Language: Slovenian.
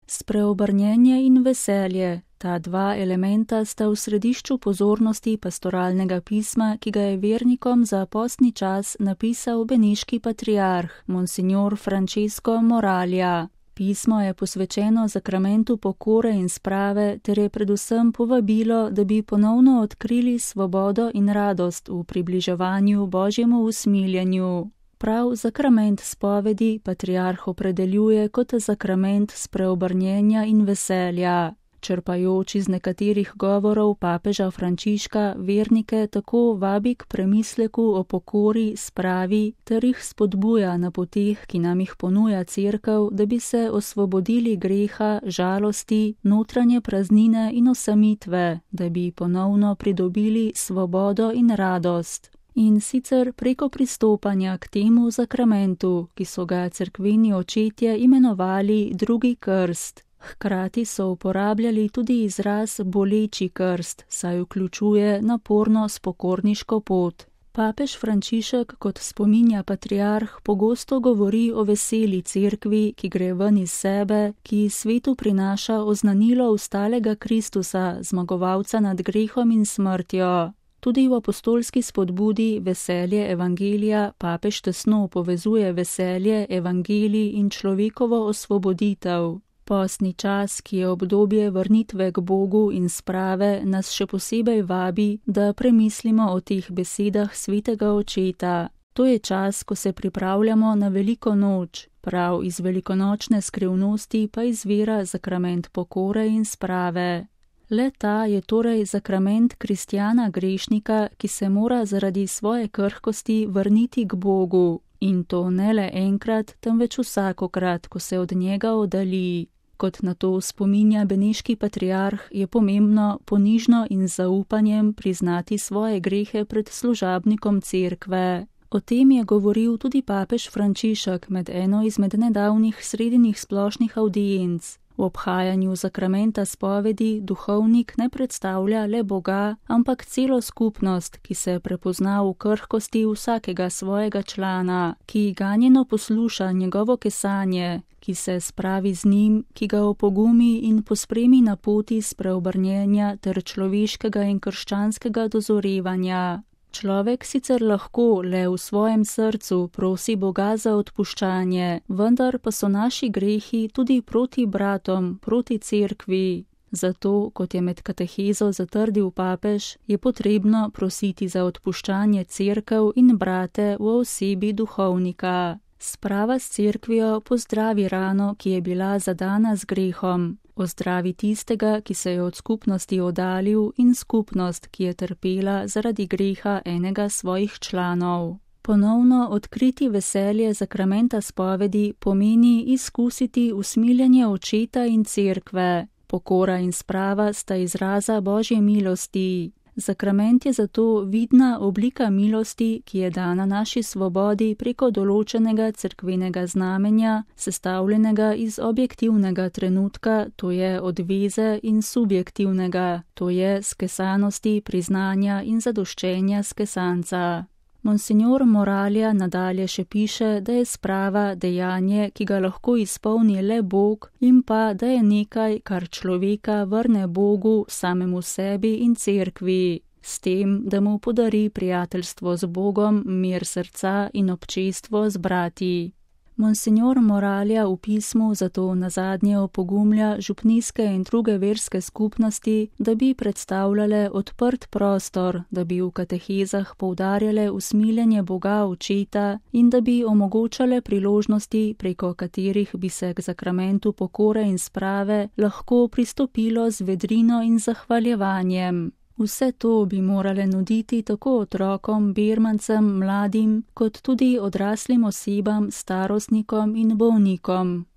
Spreobrnjenje in veselje, ta dva elementa sta v središču pozornosti pastoralnega pisma, ki ga je vernikom za postni čas napisal beneški patriarh, monsignor Francesco Moralja. Pismo je posvečeno zakramentu pokore in sprave ter je predvsem povabilo, da bi ponovno odkrili svobodo in radost v približevanju Božjemu usmiljenju. Prav zakrament spovedi patriarh opredeljuje kot zakrament spreobrnjenja in veselja. Črpajoč iz nekaterih govorov papeža Frančiška, vernike tako vabi k premisleku o pokori, spravi ter jih spodbuja na poteh, ki nam jih ponuja Cerkev, da bi se osvobodili greha, žalosti, notranje praznine in osamitve, da bi ponovno pridobili svobodo in radost. In sicer preko pristopanja k temu zakramentu, ki so ga cerkveni očetje imenovali drugi krst. Hkrati so uporabljali tudi izraz boleči krst, saj vključuje naporno spokorniško pot. Papež Frančišek, kot spominja patriarh, pogosto govori o veseli cerkvi, ki gre ven iz sebe, ki svetu prinaša oznanilo ustalega Kristusa, zmagovalca nad grehom in smrtjo. Tudi v apostolski spodbudi Veselje evangelija papež tesno povezuje veselje, evangelij in človekovo osvoboditev. Postni čas, ki je obdobje vrnitve k Bogu in sprave, nas še posebej vabi, da premislimo o teh besedah svetega očeta. To je čas, ko se pripravljamo na veliko noč, prav iz velikonočne skrivnosti pa izvira zakrament pokore in sprave. Le ta je torej zakrament kristjana grešnika, ki se mora zaradi svoje krhkosti vrniti k Bogu, in to ne le enkrat, temveč vsakokrat, ko se od njega oddalji. Kot na to spominja beneški patriarh, je pomembno ponižno in z zaupanjem priznati svoje grehe pred služabnikom cerkve. O tem je govoril tudi papež Frančišek med eno izmed nedavnih sredinih splošnih avdienc. V obhajanju zakramenta spovedi duhovnik ne predstavlja le Boga, ampak celo skupnost, ki se prepozna v krhkosti vsakega svojega člana, ki ganjeno posluša njegovo kesanje, ki se spravi z njim, ki ga opogumi in pospremi na poti spreobrnjenja ter človeškega in krščanskega dozorevanja. Človek sicer lahko le v svojem srcu prosi Boga za odpuščanje, vendar pa so naši grehi tudi proti bratom, proti cerkvi. Zato, kot je med katehezo zatrdil papež, je potrebno prositi za odpuščanje cerkev in brate v osebi duhovnika. Sprava s cerkvijo pozdravi rano, ki je bila zadana z grehom. Ozdravi tistega, ki se je od skupnosti oddaljil, in skupnost, ki je trpela zaradi greha enega svojih članov. Ponovno odkriti veselje zakramenta spovedi pomeni izkusiti usmiljenje očeta in cerkve. Pokora in sprava sta izraza Božje milosti. Zakrament je zato vidna oblika milosti, ki je dana naši svobodi preko določenega cerkvenega znamenja, sestavljenega iz objektivnega trenutka, to je odveze, in subjektivnega, to je skesanosti, priznanja in zadoščenja skesanca. Monsignor Moralja nadalje še piše, da je sprava dejanje, ki ga lahko izpolni le Bog, in pa, da je nekaj, kar človeka vrne Bogu, samemu sebi in cerkvi, s tem, da mu podari prijateljstvo z Bogom, mir srca in občestvo z brati. Monsignor Moralja v pismu zato nazadnje opogumlja župnijske in druge verske skupnosti, da bi predstavljale odprt prostor, da bi v katehezah poudarjale usmiljenje Boga očeta in da bi omogočale priložnosti, preko katerih bi se k zakramentu pokore in sprave lahko pristopilo z vedrino in zahvaljevanjem. Vse to bi morale nuditi tako otrokom, bermancem, mladim, kot tudi odraslim osebam, starostnikom in bolnikom.